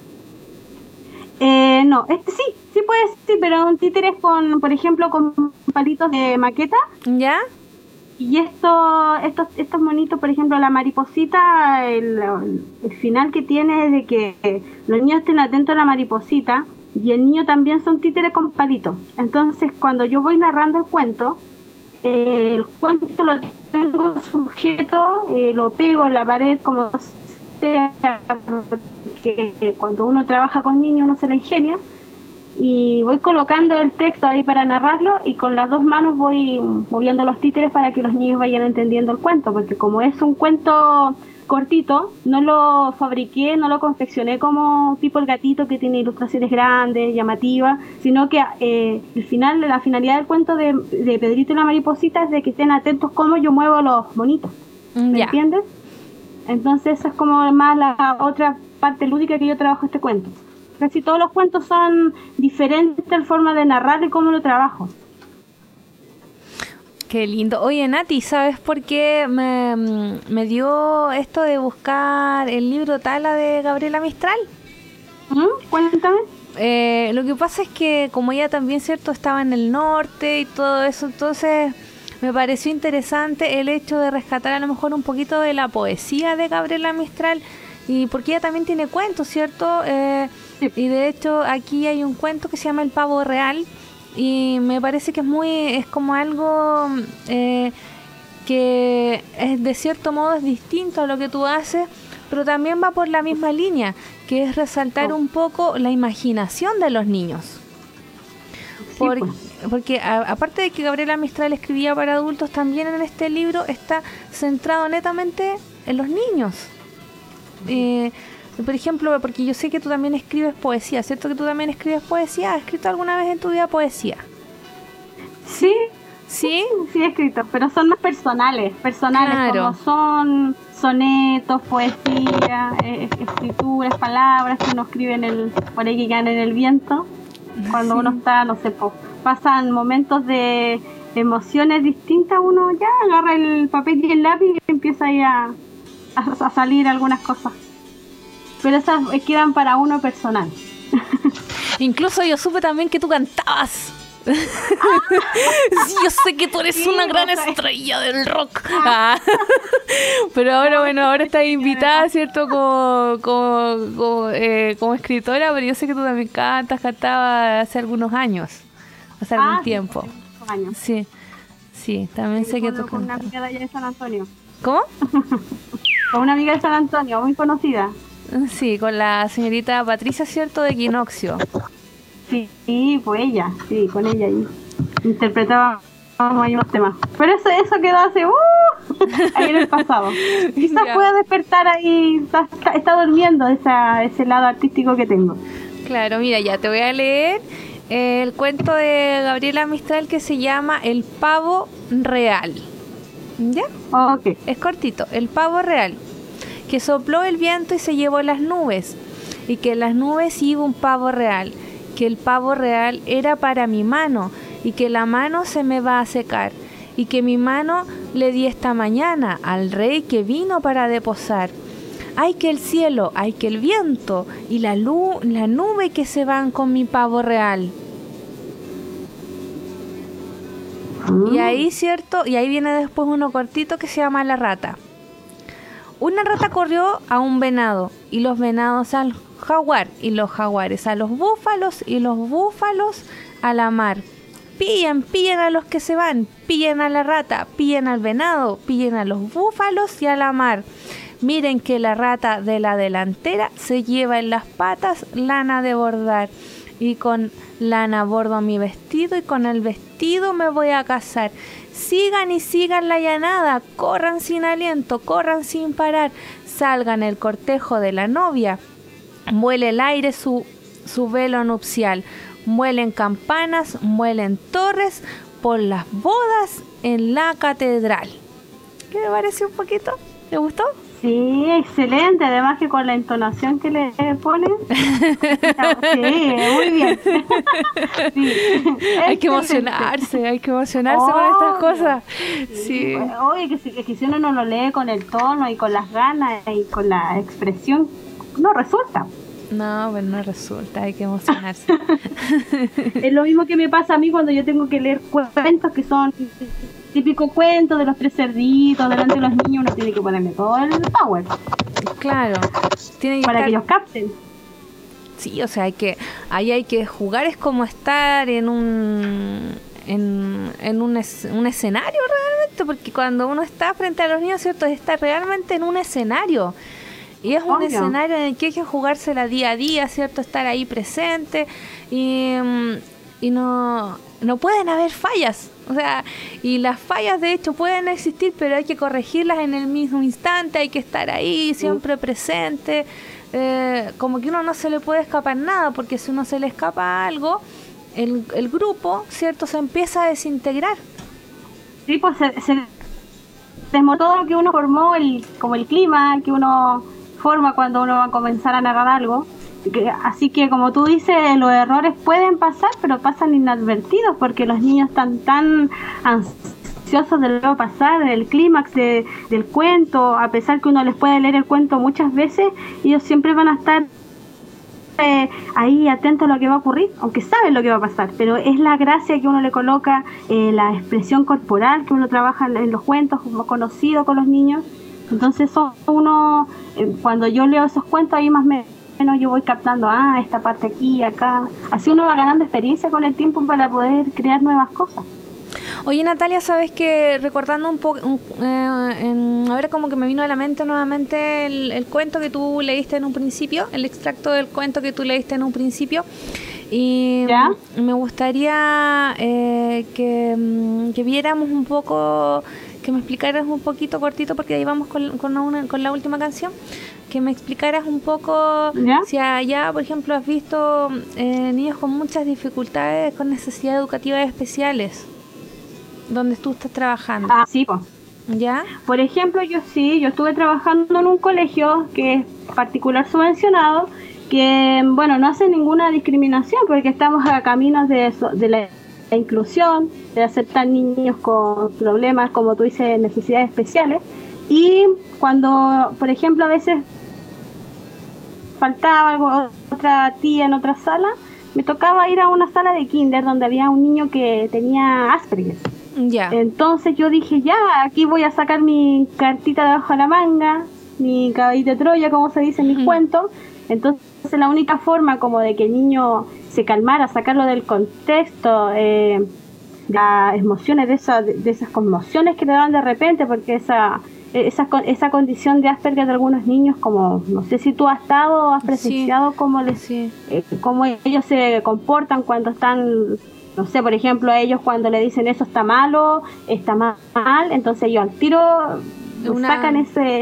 No, sí puede ser, pero un títere es con, por ejemplo, con palitos de maqueta. ¿Ya? Y estos monitos, por ejemplo, la mariposita, el final que tiene es de que los niños estén atentos a la mariposita y el niño también son títeres con palitos. Entonces, cuando yo voy narrando el cuento lo tengo sujeto, lo pego en la pared como sea, que cuando uno trabaja con niños uno se la ingenia, y voy colocando el texto ahí para narrarlo y con las dos manos voy moviendo los títeres para que los niños vayan entendiendo el cuento, porque como es un cuento cortito, no lo fabriqué, no lo confeccioné como tipo el gatito que tiene ilustraciones grandes, llamativas, sino que la finalidad del cuento de Pedrito y la mariposita es de que estén atentos cómo yo muevo los monitos, ¿me entiendes? Entonces esa es como más la otra parte lúdica que yo trabajo este cuento. Casi todos los cuentos son diferentes en forma de narrar y cómo lo trabajo. Qué lindo. Oye, Nati, ¿sabes por qué me dio esto de buscar el libro Tala de Gabriela Mistral? Cuéntame. Lo que pasa es que como ella también, cierto, estaba en el norte y todo eso, entonces me pareció interesante el hecho de rescatar a lo mejor un poquito de la poesía de Gabriela Mistral, y porque ella también tiene cuentos, ¿cierto? Y de hecho aquí hay un cuento que se llama El Pavo Real, y me parece que es como algo que es, de cierto modo es distinto a lo que tú haces, pero también va por la misma línea, que es resaltar un poco la imaginación de los niños. Porque aparte de que Gabriela Mistral escribía para adultos, también en este libro está centrado netamente en los niños. Por ejemplo, porque yo sé que tú también escribes poesía, ¿cierto? Que tú también escribes poesía. ¿Has escrito alguna vez en tu vida poesía? Sí. ¿Sí? Sí he escrito, pero son más personales, claro. Como son sonetos, poesía, escrituras, palabras que uno escribe por ahí que quedan en el viento. Cuando uno está, no sé, pasan momentos de emociones distintas, uno ya agarra el papel y el lápiz y empieza ahí a salir algunas cosas. Pero esas quedan para uno personal. Incluso yo supe también que tú cantabas. Sí, yo sé que tú eres una gran estrella del rock. Pero ahora estás invitada, ¿cierto? Como escritora, pero yo sé que tú también cantabas hace algunos años, hace algún tiempo. Años. Sí, también sé que tú con una amiga de allá de San Antonio. ¿Cómo? Con una amiga de San Antonio, muy conocida. Sí, con la señorita Patricia, ¿cierto? De Equinoccio. Sí, pues ella, sí, con ella ahí. Interpretábamos ahí unos temas. Pero eso quedó hace ahí en el pasado. Quizás pueda despertar ahí, está durmiendo ese lado artístico que tengo. Claro, mira, ya te voy a leer el cuento de Gabriela Mistral que se llama El Pavo Real. ¿Ya? Ok. Es cortito. El pavo real, que sopló el viento y se llevó las nubes. y que en las nubes iba un pavo real, que el pavo real era para mi mano y que la mano se me va a secar y que mi mano le di esta mañana al rey que vino para deposar. Ay que el cielo, ay que el viento y la nube que se van con mi pavo real. Y ahí, ¿cierto? Y ahí viene después uno cortito que se llama La rata. Una rata corrió a un venado y los venados al jaguar y los jaguares a los búfalos y los búfalos a la mar. Pillen, pillen a los que se van, pillen a la rata, pillen al venado, pillen a los búfalos y a la mar. Miren que la rata de la delantera se lleva en las patas lana de bordar. Y con lana bordo mi vestido y con el vestido me voy a casar. Sigan y sigan la llanada, corran sin aliento, corran sin parar. Salgan el cortejo de la novia, vuele el aire su velo nupcial. Muelen campanas, muelen torres por las bodas en la catedral. ¿Qué me pareció un poquito? ¿Te gustó? Sí, excelente, además que con la entonación que le ponen. Sí, muy bien. Sí, hay que emocionarse con estas cosas. Sí. Oye, que si uno no lo lee con el tono y con las ganas y con la expresión, no resulta. No, pues no resulta, hay que emocionarse. Es lo mismo que me pasa a mí cuando yo tengo que leer cuentos que son típicos cuentos de los 3 cerditos delante de los niños. Uno tiene que ponerle todo el power. Claro, tiene que para que ellos capten. Sí, o sea, ahí hay que jugar, es como estar en un escenario realmente, porque cuando uno está frente a los niños, ¿cierto? Está realmente en un escenario. Y es un escenario en el que hay que jugársela día a día, ¿cierto? Estar ahí presente y no pueden haber fallas. O sea, y las fallas de hecho pueden existir, pero hay que corregirlas en el mismo instante, hay que estar ahí siempre presente. Como que uno no se le puede escapar nada, porque si uno se le escapa algo, el grupo, ¿cierto? Se empieza a desintegrar. Sí, pues se desmontó todo lo que uno formó, como el clima que uno forma cuando uno va a comenzar a narrar algo. Así que como tú dices, los errores pueden pasar, pero pasan inadvertidos porque los niños están tan ansiosos de lo que va a pasar, del clímax del cuento. A pesar que uno les puede leer el cuento muchas veces, ellos siempre van a estar ahí atentos a lo que va a ocurrir, aunque saben lo que va a pasar, pero es la gracia que uno le coloca, la expresión corporal que uno trabaja en los cuentos, como conocido con los niños. Entonces cuando yo leo esos cuentos, ahí más menos yo voy captando, esta parte aquí, acá. Así uno va ganando experiencia con el tiempo para poder crear nuevas cosas. Oye, Natalia, ¿sabes que recordando un poco, ahora como que me vino a la mente nuevamente el cuento que tú leíste en un principio, el extracto del cuento que tú leíste en un principio, y ¿ya? Me gustaría que viéramos un poco, que me explicaras un poquito cortito, porque ahí vamos con la última canción, que me explicaras un poco. ¿Ya? Si allá, por ejemplo, has visto niños con muchas dificultades, con necesidades educativas especiales, donde tú estás trabajando. Sí, pues. ¿Ya? Por ejemplo, yo estuve trabajando en un colegio que es particular subvencionado, que, bueno, no hace ninguna discriminación, porque estamos a caminos de la inclusión, de aceptar niños con problemas, como tú dices, necesidades especiales. Y cuando, por ejemplo, a veces faltaba algo, otra tía en otra sala, me tocaba ir a una sala de kinder donde había un niño que tenía Asperger. Ya. Entonces yo dije, aquí voy a sacar mi cartita debajo de la manga, mi caballito de Troya, como se dice en mis cuentos. Entonces la única forma como de que el niño se calmara, sacarlo del contexto, las emociones de esas conmociones que le daban de repente, porque esa condición de Asperger de algunos niños, como no sé si tú has estado o has presenciado cómo ellos se comportan cuando están, no sé, por ejemplo, a ellos cuando le dicen eso está malo, está mal, entonces ellos al tiro sacan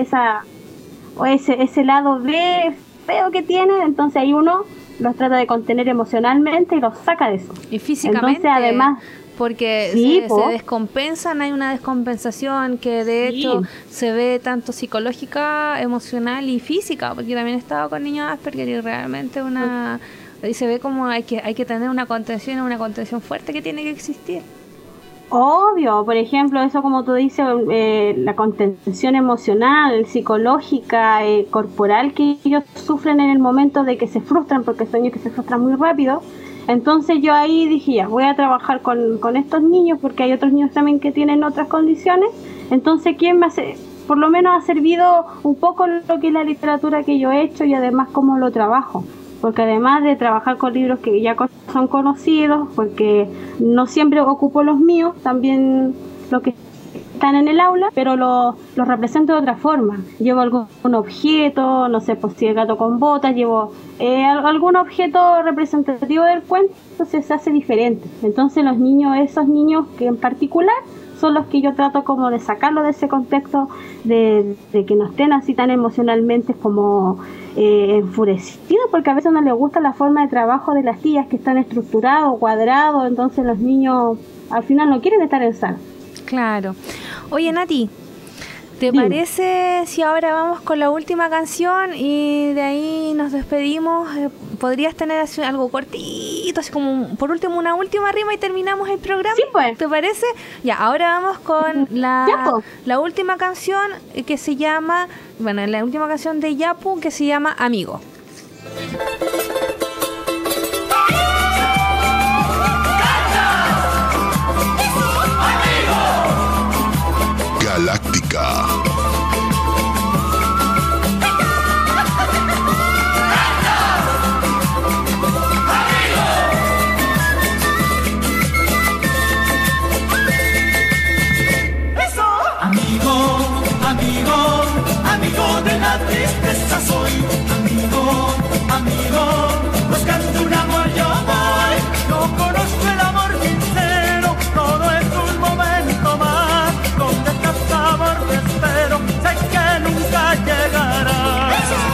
ese lado B feo que tienen, entonces ahí uno los trata de contener emocionalmente y los saca de eso. Y físicamente entonces, además, porque sí, se descompensan, hay una descompensación que de hecho se ve tanto psicológica, emocional y física, porque también he estado con niños Asperger y realmente y se ve como hay que tener una contención fuerte que tiene que existir. Obvio, por ejemplo, eso como tú dices, la contención emocional, psicológica, corporal que ellos sufren en el momento de que se frustran, porque son niños que se frustran muy rápido. Entonces yo ahí dije, ya, voy a trabajar con estos niños, porque hay otros niños también que tienen otras condiciones. Entonces, ¿quién me hace? Por lo menos ha servido un poco lo que es la literatura que yo he hecho y además cómo lo trabajo. Porque además de trabajar con libros que ya son conocidos, porque no siempre ocupo los míos, también los que están en el aula, pero los represento de otra forma. Llevo algún objeto, no sé, pues si el gato con botas, llevo algún objeto representativo del cuento, entonces se hace diferente. Entonces los niños, esos niños que en particular, son los que yo trato como de sacarlo de ese contexto, de que no estén así tan emocionalmente como enfurecidos, porque a veces no les gusta la forma de trabajo de las tías que están estructurados, cuadrados, entonces los niños al final no quieren estar en sala. Claro. Oye, Nati, ¿te parece si ahora vamos con la última canción y de ahí nos despedimos? ¿Podrías tener así algo cortito, así como por último una última rima y terminamos el programa? Sí, pues. ¿Te parece? Ya, ahora vamos con la última canción que se llama, la última canción de Yapu que se llama Amigo. Galáctica. Amigo de la tristeza soy, amigo, buscando un amor yo voy. No conozco el amor sincero, todo es un momento más, donde está amor te espero, sé que nunca llegará.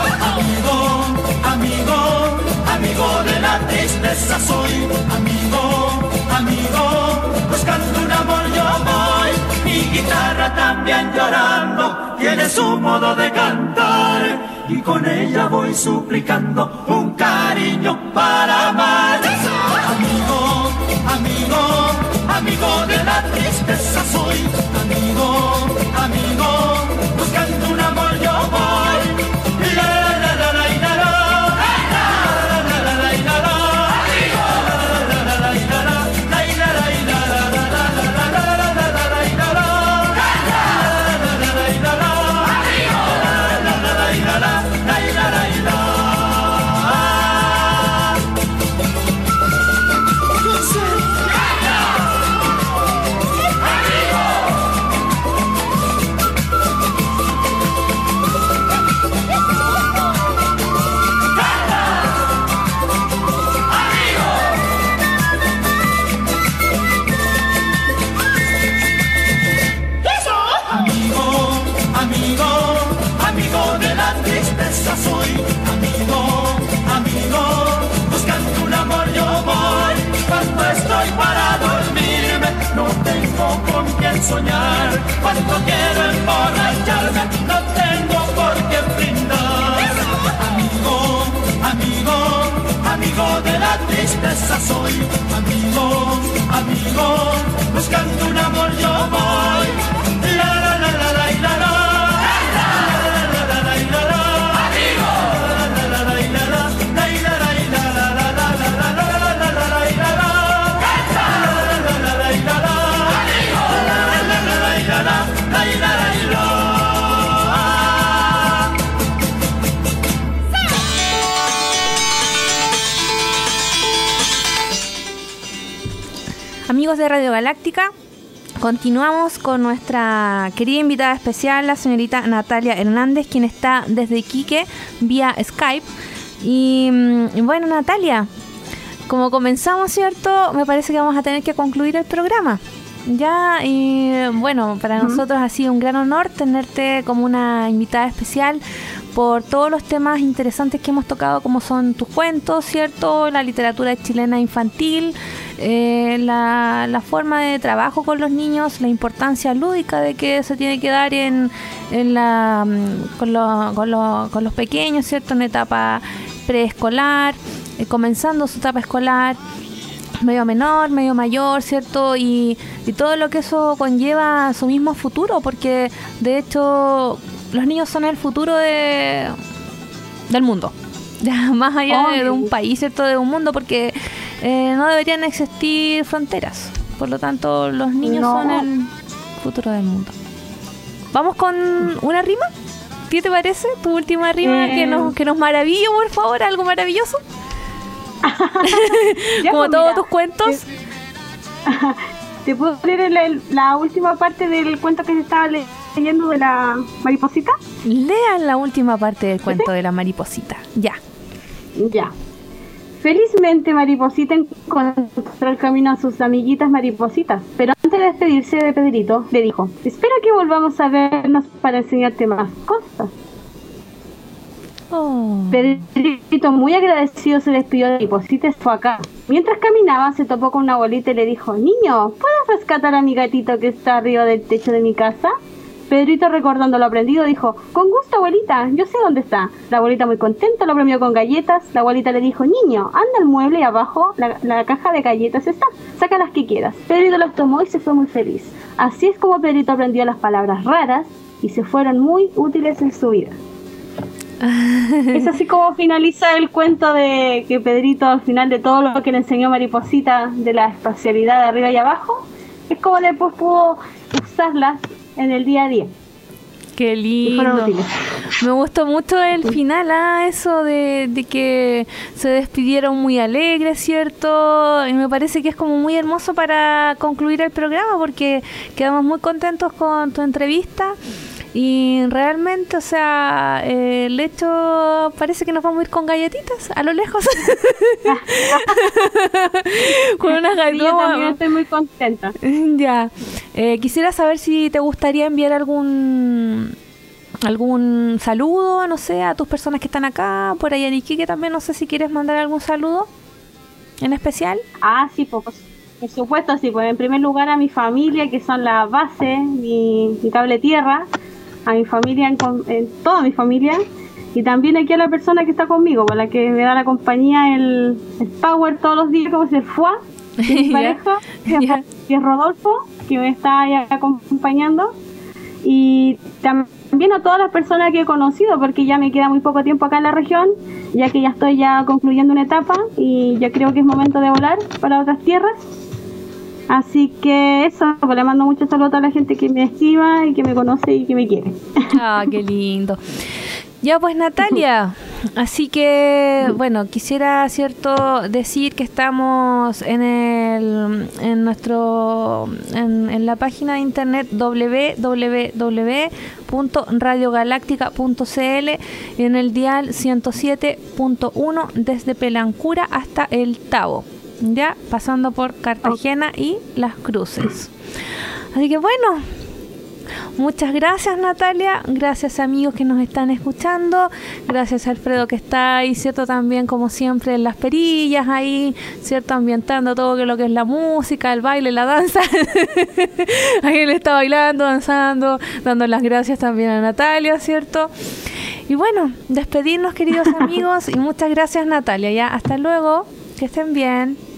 Amigo de la tristeza soy, amigo, buscando un amor yo voy. Mi guitarra también llorando tiene su modo de cantar y con ella voy suplicando un cariño para amar. Amigo de la tristeza soy, amigo, buscando un amor yo voy. Soy amigo, buscando un amor yo voy. Cuando estoy para dormirme, no tengo con quién soñar. Cuando quiero emborracharme, no tengo por qué brindar. Amigo de la tristeza soy. Amigo, buscando un amor yo voy. La la la la la la la. Amigos de Radio Galáctica, continuamos con nuestra querida invitada especial, la señorita Natalia Hernández, quien está desde Iquique vía Skype. Y bueno, Natalia, como comenzamos, ¿cierto? Me parece que vamos a tener que concluir el programa. Ya, y bueno, para nosotros ha sido un gran honor tenerte como una invitada especial por todos los temas interesantes que hemos tocado, como son tus cuentos, ¿cierto? La literatura chilena infantil, la forma de trabajo con los niños, la importancia lúdica de que se tiene que dar con los pequeños, ¿cierto? En etapa preescolar, comenzando su etapa escolar, medio menor, medio mayor, ¿cierto? Y todo lo que eso conlleva a su mismo futuro, porque de hecho los niños son el futuro del mundo, ya más allá de un país, ¿cierto? De un mundo, porque no deberían existir fronteras. Por lo tanto, los niños son el futuro del mundo. ¿Vamos con una rima? ¿Qué te parece? ¿Tu última rima que nos maravilla, por favor? ¿Algo maravilloso? Como todos tus cuentos. ¿Te puedo leer la última parte del cuento que se estaba leyendo de la mariposita? Lean la última parte del cuento de la mariposita. Ya. Felizmente Mariposita encontró el camino a sus amiguitas maripositas, pero antes de despedirse de Pedrito, le dijo: espero que volvamos a vernos para enseñarte más cosas. Pedrito, muy agradecido, se despidió de Mariposita y fue acá. Mientras caminaba, se topó con una abuelita y le dijo: niño, ¿puedes rescatar a mi gatito que está arriba del techo de mi casa? Pedrito, recordando lo aprendido, dijo: con gusto, abuelita, yo sé dónde está. La abuelita, muy contenta, lo premió con galletas. La abuelita le dijo: niño, anda al mueble y abajo la caja de galletas está, saca las que quieras. Pedrito las tomó y se fue muy feliz. Así es como Pedrito aprendió las palabras raras y se fueron muy útiles en su vida. Es así como finaliza el cuento de que Pedrito, al final de todo lo que le enseñó Mariposita de la espacialidad de arriba y abajo, es como después pudo usarlas en el día a día. Qué lindo. Me gustó mucho el final, eso de que se despidieron muy alegres, ¿cierto? Y me parece que es como muy hermoso para concluir el programa, porque quedamos muy contentos con tu entrevista. Y realmente, o sea, el hecho parece que nos vamos a ir con galletitas a lo lejos. Con unas galletitas. Yo también estoy muy contenta. Ya. Quisiera saber si te gustaría enviar algún saludo, no sé, a tus personas que están acá, por ahí en Iquique también, no sé si quieres mandar algún saludo en especial. Sí, pues por supuesto, sí, pues en primer lugar a mi familia, que son la base, mi cable tierra, a mi familia, en toda mi familia, y también aquí a la persona que está conmigo, con la que me da la compañía, el power todos los días, como es el FUA, que es mi pareja, que es Rodolfo, que me está ahí acompañando, y también a todas las personas que he conocido, porque ya me queda muy poco tiempo acá en la región, ya que ya estoy concluyendo una etapa y ya creo que es momento de volar para otras tierras. Así que eso, pues le mando muchos saludos a la gente que me estima y que me conoce y que me quiere. Qué lindo. Ya pues, Natalia, así que bueno, quisiera decir que estamos en la página de internet www.radiogaláctica.cl, en el dial 107.1 desde Pelancura hasta El Tabo, ya pasando por Cartagena y Las Cruces. Así que bueno, muchas gracias, Natalia, gracias amigos que nos están escuchando, gracias a Alfredo que está ahí, ¿cierto? También como siempre en las perillas ahí, ¿cierto? Ambientando todo lo que es la música, el baile, la danza. Ahí él está bailando, danzando, dando las gracias también a Natalia, ¿cierto? Y bueno, despedirnos, queridos amigos, y muchas gracias, Natalia, ya, hasta luego, que estén bien.